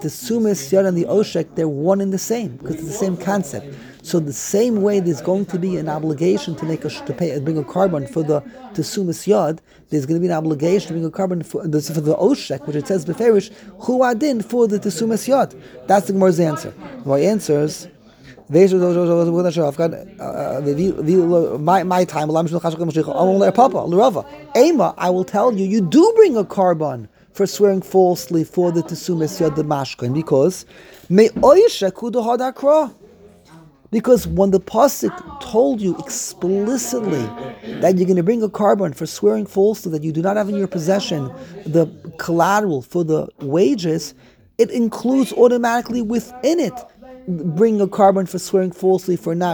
they're one and the same because it's the same concept. So the same way there's going to be an obligation to bring a carbon for the tesum es yod, there's going to be an obligation to bring a carbon for the oshek, which it says beferish hu adin for the tesum es yod. That's the Gemara's answer. My answers. My time. I will tell you, you do bring a carbon for swearing falsely for the tesum es yod the mashkin, because because when the pasuk told you explicitly that you're going to bring a carbon for swearing falsely, that you do not have in your possession the collateral for the wages, it includes automatically within it bring a carbon for swearing falsely for the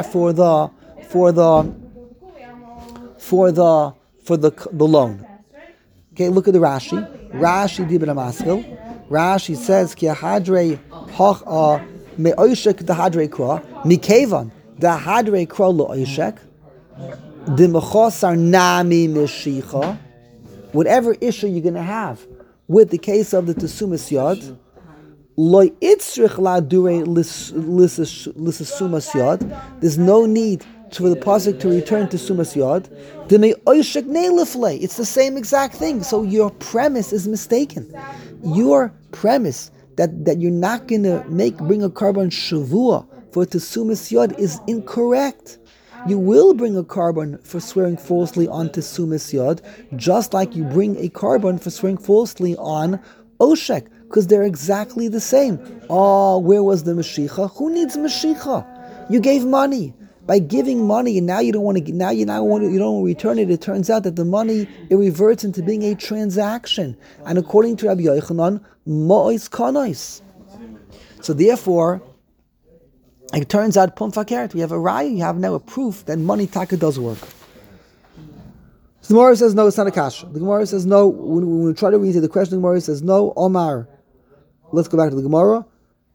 loan. Okay, look at the Rashi. Rashi dibra maskil. Rashi says ki hadre hach me oishek the hadre kra mikevan the hadre kra lo oishek the mechosar nami mishicha. Whatever issue you're going to have with the case of the tesum es yod, lo itzrich la dure lisasum es yod. There's no need for the pasuk to return to sumas yod. It's the same exact thing. So your premise is mistaken. Your premise that you're not going to bring a carbon shavua for tesumas yod is incorrect. You will bring a carbon for swearing falsely on tesumas yod, just like you bring a carbon for swearing falsely on oshek, because they're exactly the same. Oh, where was the Mashiach? Who needs Mashiach? You gave money. By giving money, and now you don't want to return it. It turns out that the money, it reverts into being a transaction. And according to Rabbi Yochanan, mo'is kanois. So therefore, it turns out pum fakert. We have a raya. You have now a proof that money taka does work. So the Gemara says no, it's not a kasha. The Gemara says no. When we try to read it, the question of the Gemara says no. Omar. Let's go back to the Gemara.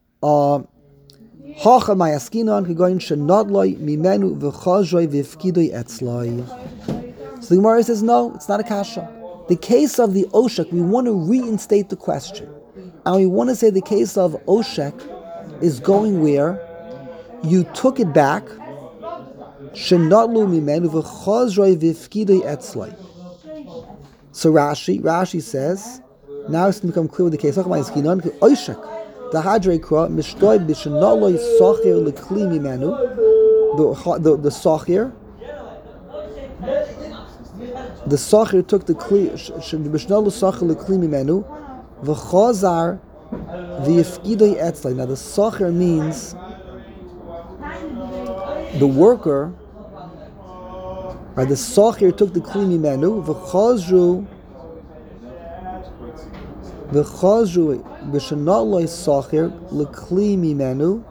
So the Gemara says no, it's not a kasha. The case of the oshek, we want to reinstate the question, and we want to say the case of oshek is going where you took it back. So Rashi says, now it's going to become clear with the case of oshek. The hadre kra mishtoy b'shenaloi socher lekli mimenu. The socher. The socher took the kli b'shenaloi socher lekli mimenu. V'chazar v'yifkidoi etzlai. Now the socher means the worker, Right, the Sochir took the Kli Mimenu, V'chazru V'shenat Loi Sochir L'Kli Mimenu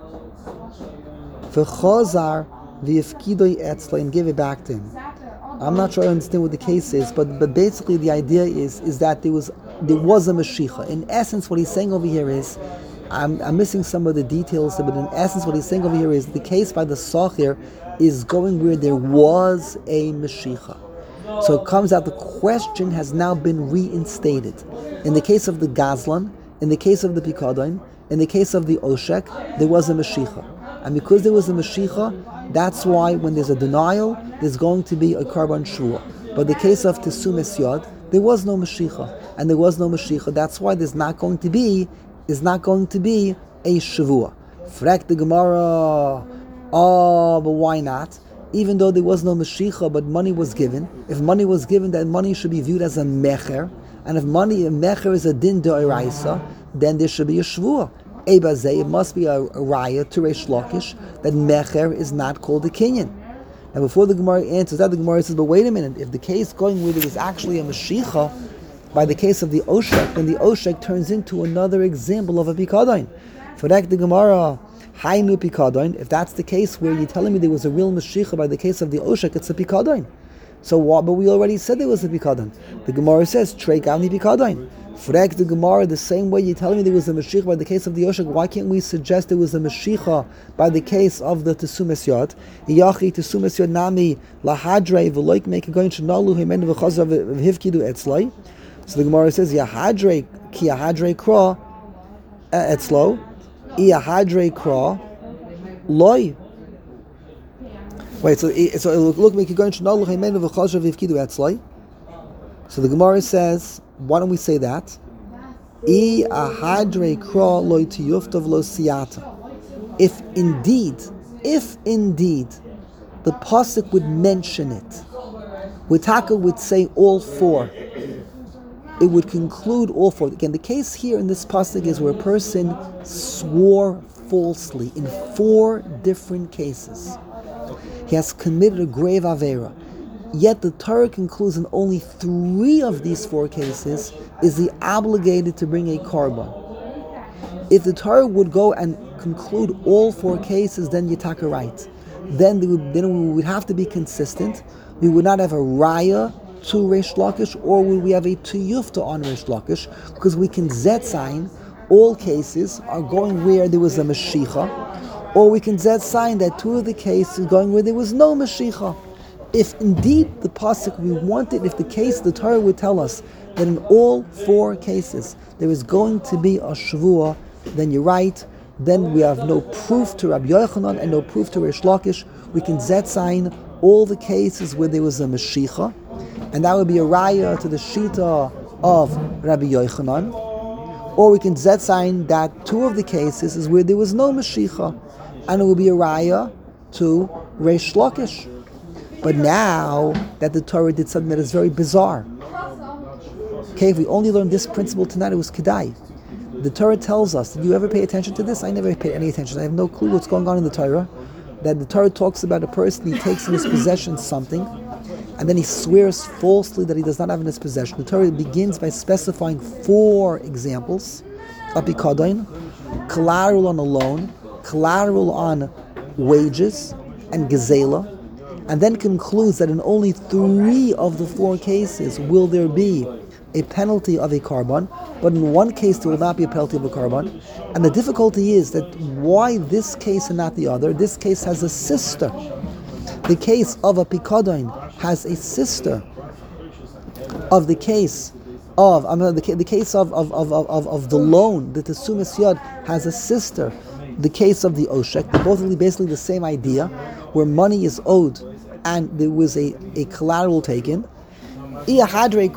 V'chazar V'yifkidoi Etzla, and give it back to him. I'm not sure I understand what the case is, but basically the idea is that there was a Mashiach. In essence, what he's saying over here is, I'm missing some of the details, but in essence, what he's saying over here is the case by the Sochir is going where there was a Mashiach. So it comes out the question has now been reinstated. In the case of the Gazlan, in the case of the Pikadon, in the case of the Oshek, there was a Mashiach. And because there was a Mashiach, that's why when there's a denial, there's going to be a Karban Shua. But the case of Tesum Esyad, there was no Mashiach. And there was no Mashiach. That's why there's not going to be a Shavua. Frek the Gemara, but why not? Even though there was no Mashiach, but money was given. If money was given, then money should be viewed as a Mecher. And if Mecher is a Din D'Oraisa, then there should be a Shavua. It must be a raya to Reish Lakish that Mecher is not called a Kinyan. And before the Gemara answers that, the Gemara says, but wait a minute, if the case going with it is actually a Mashiach, by the case of the Oshek, then the Oshek turns into another example of a Pikadon. For that, the Gemara, Hainu Pikadon, if that's the case where you're telling me there was a real Mashiach by the case of the Oshek, it's a Pikadon. So what? But we already said there was a Pikadon. The Gemara says, Trei Gavni Pikadon. Frek the Gemara, the same way you're telling me there was a Mashiach by the case of the Oshek, why can't we suggest there was a Mashiach by the case of the Tesum Esyad? Yachi Tesum Esyad Nami Lahadre V'loik Make a Goyin Shanalu Himen V'chazav V'hivkidu Etzlai. So the Gemara says, Yahadre Ki Yahadre Kra Etzlo Yahadre Kra Loi. Wait, so look, make a Goyin Shanalu Himen V'chazav V'hivkidu Etzlai. So the Gemara says, why don't we say that? If indeed the pasuk would mention it, Witaka would say all four. It would conclude all four. Again, the case here in this pasuk is where a person swore falsely in 4 different cases. He has committed a grave avera. Yet the Torah concludes in only 3 of these 4 cases is he obligated to bring a korban. If the Torah would go and conclude all 4 cases, then Yitaka right. Then we would have to be consistent. We would not have a raya to Reish Lakish, or would we have a tuyufta on Reish Lakish, because we can zet sign all cases are going where there was a Mashiach, or we can zet sign that 2 of the cases going where there was no Mashiach. If indeed the pasuk we wanted, if the case the Torah would tell us that in all 4 cases there is going to be a Shavua, then you're right. Then we have no proof to Rabbi Yochanan and no proof to Reish Lakish. We can zet sign all the cases where there was a Mashiach, and that would be a raya to the shita of Rabbi Yochanan. Or we can zet sign that 2 of the cases is where there was no Mashiach, and it will be a raya to Reish Lakish. But now that the Torah did something that is very bizarre. Okay, if we only learned this principle tonight, it was Kedai. The Torah tells us, did you ever pay attention to this? I never paid any attention. I have no clue what's going on in the Torah. That the Torah talks about a person, he takes in his possession something, and then he swears falsely that he does not have in his possession. The Torah begins by specifying 4 examples. Apikadain, collateral on a loan, collateral on wages, and gezela. And then concludes that in only 3 of the 4 cases will there be a penalty of a korban, but in 1 case there will not be a penalty of a korban. And the difficulty is that why this case and not the other? This case has a sister. The case of a pikadon has a sister of the case of the case of the loan. The Tesum Esyad has a sister. The case of the Oshek, they're both basically the same idea, where money is owed and there was a collateral taken. Now the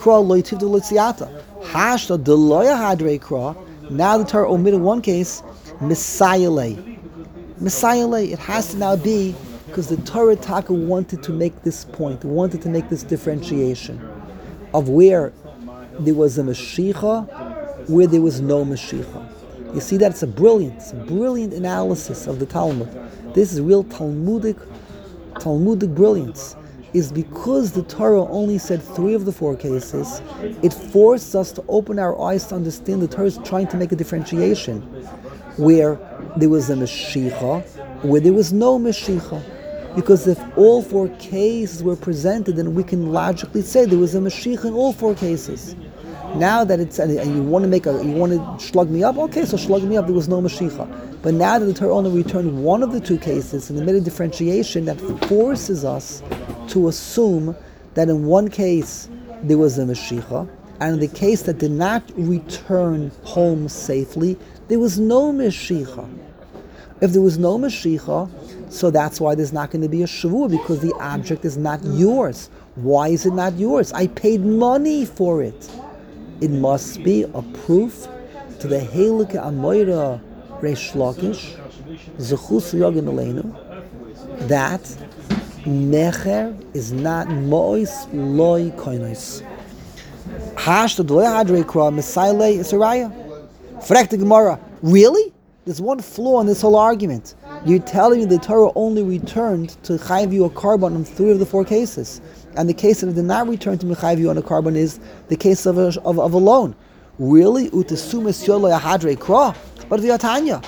Torah omitted 1 case, Messiah. It has to now be because the Torah Taka wanted to make this point, wanted to make this differentiation of where there was a Mashiach, where there was no Mashiach. You see that it's a brilliant analysis of the Talmud. This is real Talmudic brilliance. is because the Torah only said 3 of the 4 cases, it forced us to open our eyes to understand the Torah is trying to make a differentiation where there was a Mashiach, where there was no Mashiach. Because if all 4 cases were presented, then we can logically say there was a Mashiach in all 4 cases. Now that it's, and you want to slug me up, okay, so slug me up, there was no Mashiach. But now that the Torah only returned 1 of the 2 cases and made a differentiation that forces us to assume that in 1 case there was a Mashiach, and in the case that did not return home safely, there was no Mashiach. If there was no Mashiach, so that's why there's not going to be a Shavua, because the object is not yours. Why is it not yours? I paid money for it. It must be a proof to the Heilige Amoira Reish Lakish, Zechus Yogin Aleinu, that Mecher is not Mois Loi Koinos. Hash the Doi Hadrei Kra Mesaile Saraya. Frek the Gemara. Really? There's one flaw in this whole argument. You're telling me the Torah only returned to chayiv you a carbon in 3 of the 4 cases. And the case that it did not return to chayiv you on a carbon is the case of a loan. Really? Utesumes yolo yahadrei kra? But the Atanya.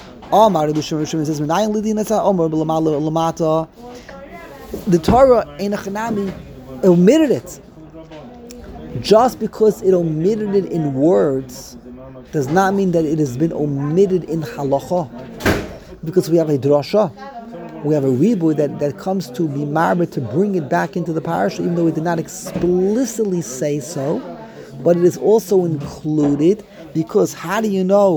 The Torah in Achanami omitted it. Just because it omitted it in words does not mean that it has been omitted in halacha. Because we have a drasha, we have a ribu that comes to be marber to bring it back into the parasha, even though it did not explicitly say so, but it is also included, because how do you know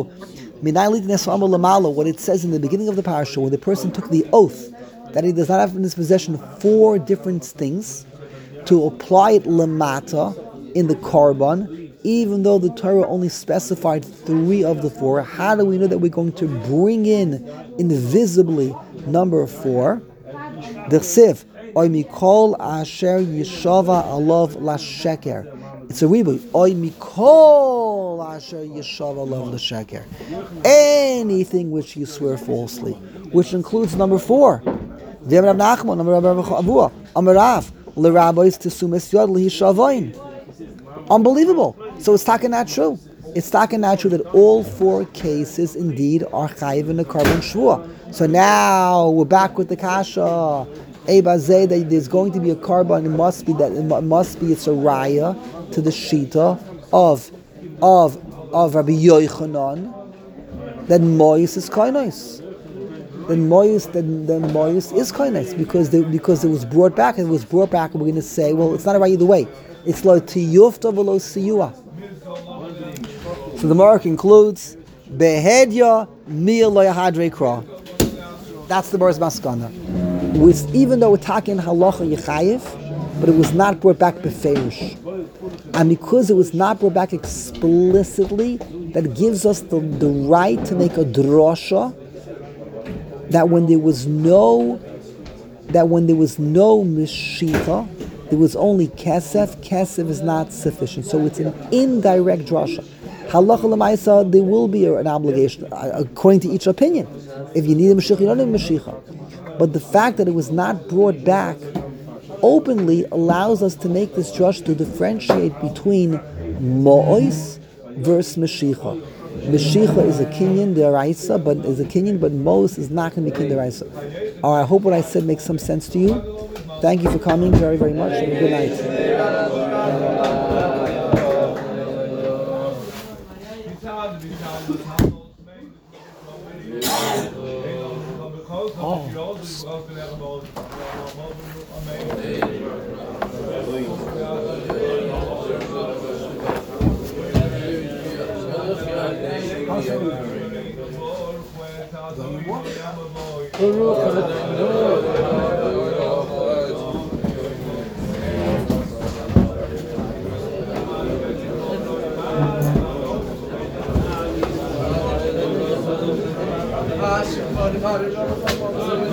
what it says in the beginning of the parasha, when the person took the oath that he does not have in his possession 4 different things, to apply it lamata in the korban, even though the Torah only specified 3 of the 4, how do we know that we're going to bring in invisibly number 4? The Chsiv, Oy mikol asher yeshava alav lasheker. It's a ribu. Oy mikol asher yeshava alav lasheker. Anything which you swear falsely, which includes number 4. V'yem Rav Nachman, Amar Rav Avua, Amar Rav, l'rabbis tesumes yod l'hishavoin. Unbelievable. So it's talking not true. It's talking not true that all 4 cases indeed are chayiv in the carbon shvua. So now we're back with the kasha. That there's going to be a carbon. It must be it's a raya to the shita of Rabbi Yochanan that mois is kainos. Then mois is kainos because it was brought back. And it was brought back, and we're going to say, well, it's not a raya either way. It's lo tiyufta v'lo siyua. So the Gemara concludes, behedya miyah lo yahadrei kra. That's the Bar's Maskana. Even though we're talking halacha yechayev, but it was not brought back beferish. And because it was not brought back explicitly, that gives us the right to make a drasha that when there was no mishicha, there was only kesef. Kesef is not sufficient, so it's an indirect drasha. Halacha l'maisa, there will be an obligation according to each opinion. If you need a mashiach, you don't need a mashiach. But the fact that it was not brought back openly allows us to make this drush to differentiate between mo'os versus mashiach. Mashiach is a kinyan deraisa, but mo'os is not going to be kinyan deraisa. I hope what I said makes some sense to you. Thank you for coming very, very much, and good night.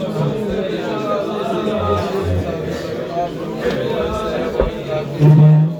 Oh,